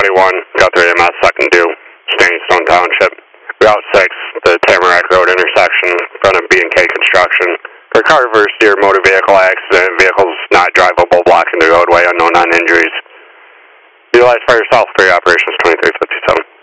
21, Guthrie EMS, second due, Stone Township. Route 6, the Tamarack Road intersection, in front of B&K Construction. For Carver's Deer motor vehicle accident, vehicles not drivable, blocking the roadway, unknown on injuries. Utilize for yourself for your operations 2357.